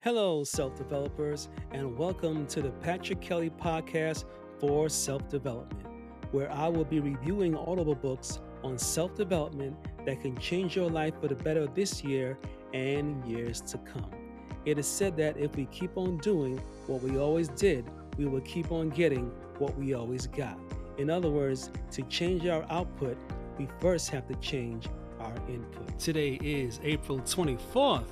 Hello, self developers, and welcome to the Patrick Kelly Podcast for Self Development, where I will be reviewing audible books on self development that can change your life for the better this year and years to come. It is said that if we keep on doing what we always did, we will keep on getting what we always got. In other words, to change our output, we first have to change our input. Today is April 24th.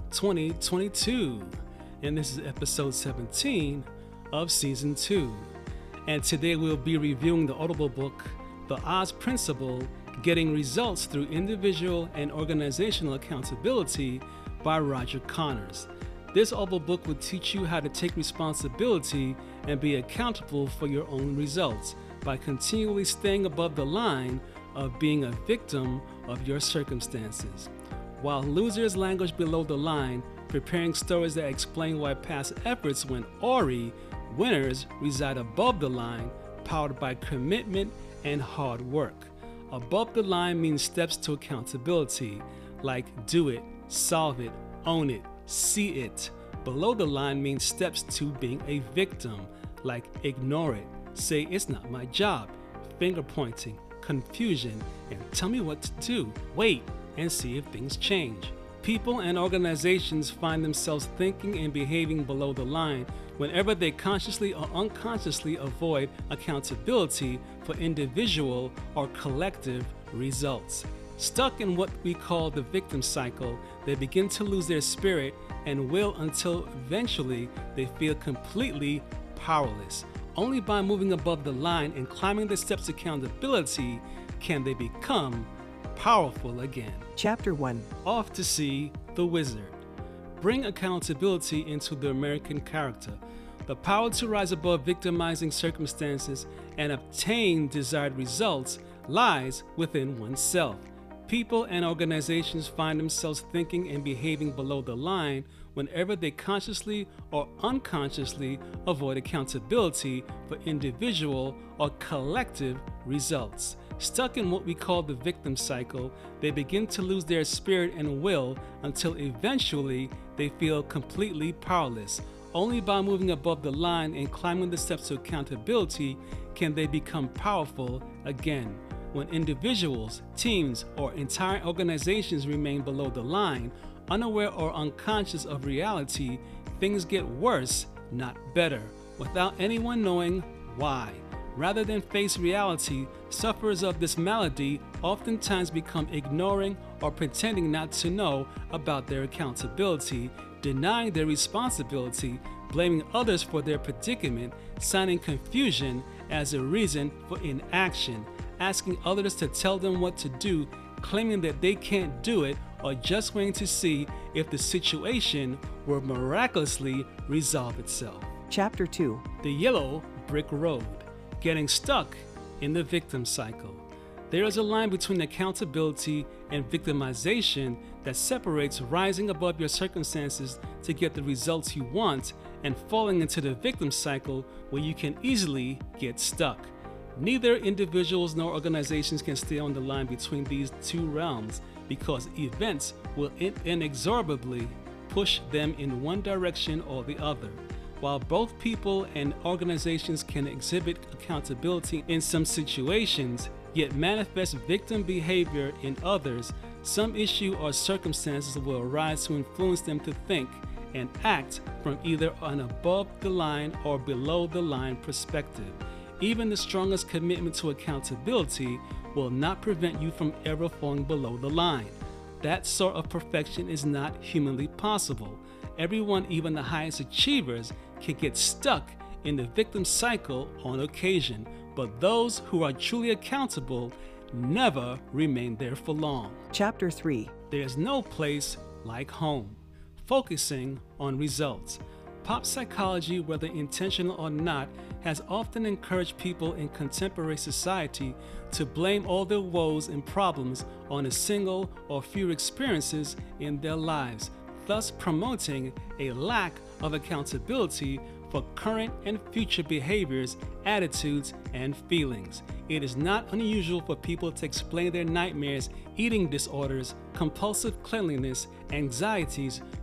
2022, and this is episode 17 of season 2. And today we'll be reviewing the audible book, The Oz Principle: Getting Results Through Individual and Organizational Accountability by Roger Connors. This audible book will teach you how to take responsibility and be accountable for your own results by continually staying above the line of being a victim of your circumstances. While losers languish below the line, preparing stories that explain why past efforts went awry, winners reside above the line, powered by commitment and hard work. Above the line means steps to accountability, like do it, solve it, own it, see it. Below the line means steps to being a victim, like ignore it, say it's not my job, finger pointing, confusion, and tell me what to do. Wait and see if things change. People and organizations find themselves thinking and behaving below the line whenever they consciously or unconsciously avoid accountability for individual or collective results. Stuck in what we call the victim cycle, they begin to lose their spirit and will until eventually they feel completely powerless. Only by moving above the line and climbing the steps to accountability can they become powerful again. Chapter 1. Off to see the wizard. Bring accountability into the American character. The power to rise above victimizing circumstances and obtain desired results lies within oneself. People and organizations find themselves thinking and behaving below the line whenever they consciously or unconsciously avoid accountability for individual or collective results. Stuck in what we call the victim cycle, they begin to lose their spirit and will until eventually they feel completely powerless. Only by moving above the line and climbing the steps to accountability can they become powerful again. When individuals, teams, or entire organizations remain below the line, unaware or unconscious of reality, things get worse, not better, without anyone knowing why. Rather than face reality, sufferers of this malady oftentimes become ignoring or pretending not to know about their accountability, denying their responsibility, blaming others for their predicament, citing confusion as a reason for inaction, asking others to tell them what to do, claiming that they can't do it, or just waiting to see if the situation will miraculously resolve itself. Chapter 2. The Yellow Brick Road. Getting stuck in the victim cycle. There is a line between accountability and victimization that separates rising above your circumstances to get the results you want and falling into the victim cycle where you can easily get stuck. Neither individuals nor organizations can stay on the line between these two realms because events will inexorably push them in one direction or the other. While both people and organizations can exhibit accountability in some situations, yet manifest victim behavior in others, some issue or circumstances will arise to influence them to think and act from either an above the line or below the line perspective. Even the strongest commitment to accountability will not prevent you from ever falling below the line. That sort of perfection is not humanly possible. Everyone, even the highest achievers, can get stuck in the victim cycle on occasion, but those who are truly accountable never remain there for long. Chapter 3. There's no place like home. Focusing on results. Pop psychology, whether intentional or not, has often encouraged people in contemporary society to blame all their woes and problems on a single or few experiences in their lives, thus promoting a lack of accountability for current and future behaviors, attitudes, and feelings. It is not unusual for people to explain their nightmares, eating disorders, compulsive cleanliness, anxieties,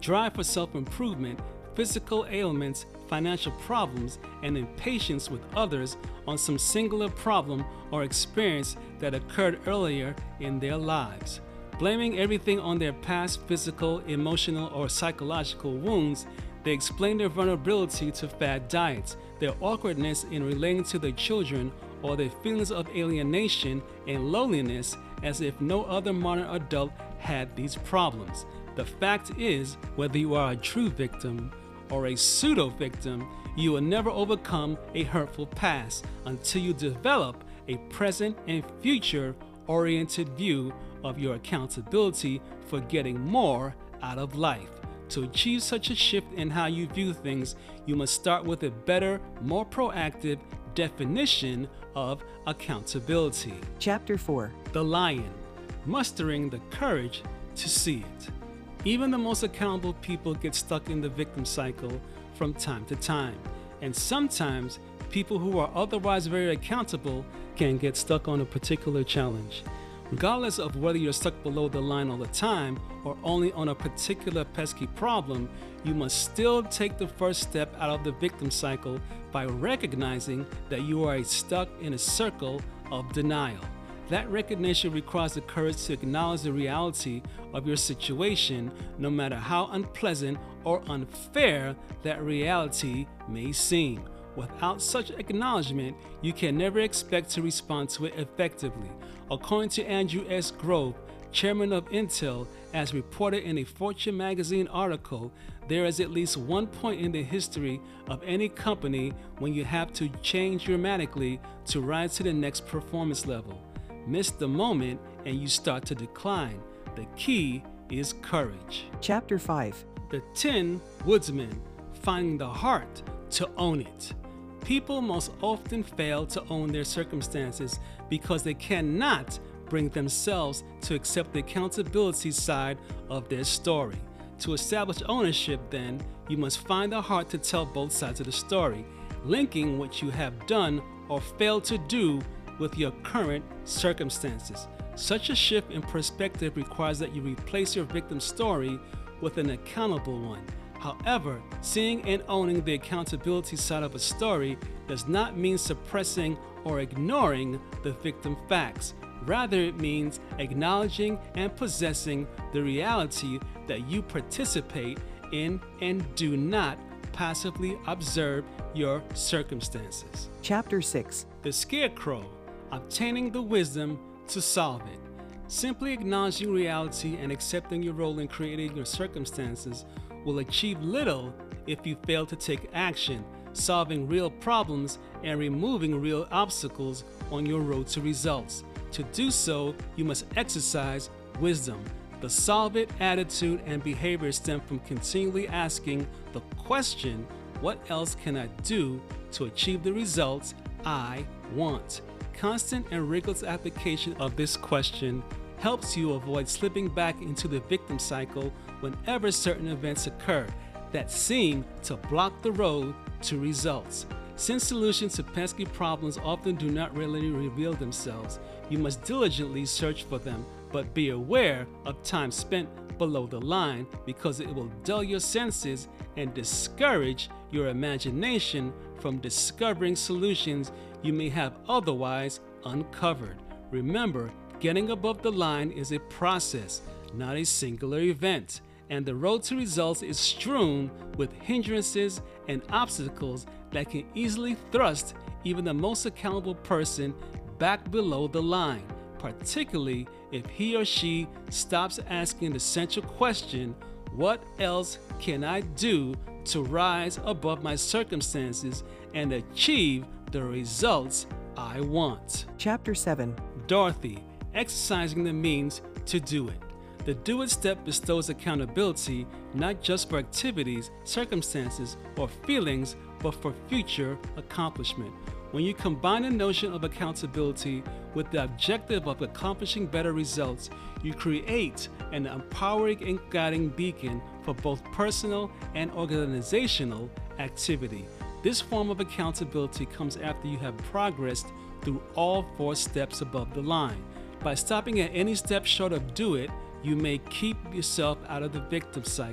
drive for self-improvement, physical ailments, financial problems, and impatience with others on some singular problem or experience that occurred earlier in their lives. Blaming everything on their past physical, emotional, or psychological wounds, they explain their vulnerability to fad diets, their awkwardness in relating to their children, or their feelings of alienation and loneliness as if no other modern adult had these problems. The fact is, whether you are a true victim or a pseudo-victim, you will never overcome a hurtful past until you develop a present and future-oriented view of your accountability for getting more out of life. To achieve such a shift in how you view things, you must start with a better, more proactive definition of accountability. Chapter 4. The lion, mustering the courage to see it. Even the most accountable people get stuck in the victim cycle from time to time. And sometimes people who are otherwise very accountable can get stuck on a particular challenge. Regardless of whether you're stuck below the line all the time or only on a particular pesky problem, you must still take the first step out of the victim cycle by recognizing that you are stuck in a circle of denial. That recognition requires the courage to acknowledge the reality of your situation, no matter how unpleasant or unfair that reality may seem. Without such acknowledgement, you can never expect to respond to it effectively. According to Andrew S. Grove, chairman of Intel, as reported in a Fortune magazine article, there is at least one point in the history of any company when you have to change dramatically to rise to the next performance level. Miss the moment and you start to decline. The key is courage. Chapter 5. The Tin Woodsman, finding the heart to own it. People most often fail to own their circumstances because they cannot bring themselves to accept the accountability side of their story. To establish ownership, then, you must find the heart to tell both sides of the story, linking what you have done or failed to do with your current circumstances. Such a shift in perspective requires that you replace your victim story with an accountable one. However, seeing and owning the accountability side of a story does not mean suppressing or ignoring the victim facts. Rather, it means acknowledging and possessing the reality that you participate in and do not passively observe your circumstances. Chapter 6. The Scarecrow, obtaining the wisdom to solve it. Simply acknowledging reality and accepting your role in creating your circumstances will achieve little if you fail to take action, solving real problems and removing real obstacles on your road to results. To do so, you must exercise wisdom. The solve it attitude and behavior stem from continually asking the question, what else can I do to achieve the results I want? Constant and rigorous application of this question helps you avoid slipping back into the victim cycle whenever certain events occur that seem to block the road to results. Since solutions to pesky problems often do not readily reveal themselves, you must diligently search for them, but be aware of time spent below the line because it will dull your senses and discourage your imagination from discovering solutions you may have otherwise uncovered. Remember, getting above the line is a process, not a singular event, and the road to results is strewn with hindrances and obstacles that can easily thrust even the most accountable person back below the line, particularly if he or she stops asking the central question, what else can I do to rise above my circumstances and achieve the results I want? Chapter 7. Dorothy, exercising the means to do it. The do it step bestows accountability not just for activities, circumstances, or feelings, but for future accomplishment. When you combine the notion of accountability with the objective of accomplishing better results, you create an empowering and guiding beacon for both personal and organizational activity. This form of accountability comes after you have progressed through all 4 steps above the line. By stopping at any step short of do it, you may keep yourself out of the victim cycle.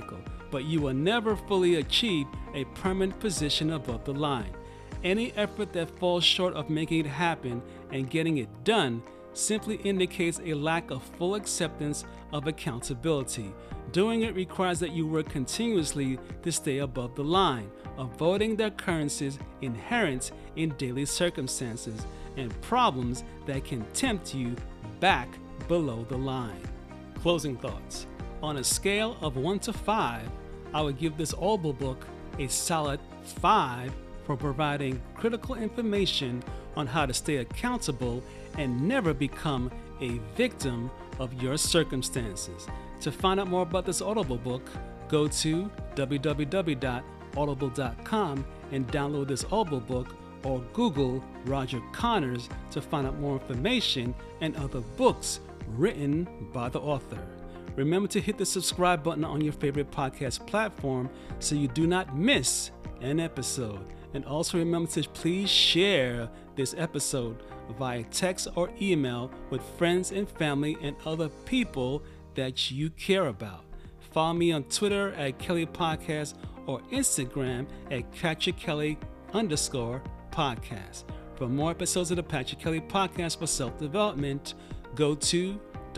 but you will never fully achieve a permanent position above the line. Any effort that falls short of making it happen and getting it done simply indicates a lack of full acceptance of accountability. Doing it requires that you work continuously to stay above the line, avoiding the occurrences inherent in daily circumstances and problems that can tempt you back below the line. Closing thoughts. On a scale of 1 to 5, I would give this Audible book a solid 5 for providing critical information on how to stay accountable and never become a victim of your circumstances. To find out more about this Audible book, go to www.audible.com and download this Audible book, or Google Roger Connors to find out more information and other books written by the author. Remember to hit the subscribe button on your favorite podcast platform so you do not miss an episode. And also remember to please share this episode via text or email with friends and family and other people that you care about. Follow me on Twitter at Kelly Podcast or Instagram at @PatrickKelly_podcast. For more episodes of the Patrick Kelly Podcast for self-development, go to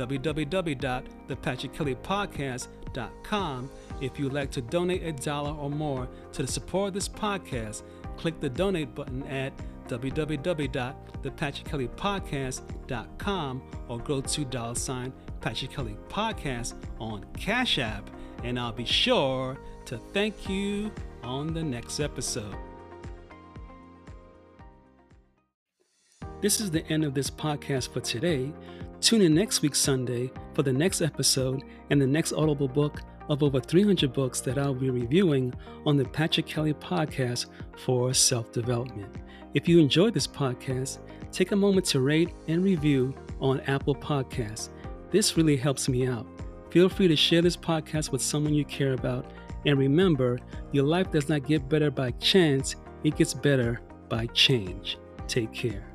www.thepatrickkellypodcast.com. If you'd like to donate $1 or more to the support of this podcast, click the donate button at www.thepatrickkellypodcast.com or go to $Patrick Kelly Podcast on Cash App, and I'll be sure to thank you on the next episode. This is the end of this podcast for today. Tune in next week Sunday for the next episode and the next Audible book of over 300 books that I'll be reviewing on the Patrick Kelly Podcast for self-development. If you enjoyed this podcast, take a moment to rate and review on Apple Podcasts. This really helps me out. Feel free to share this podcast with someone you care about. And remember, your life does not get better by chance, it gets better by change. Take care.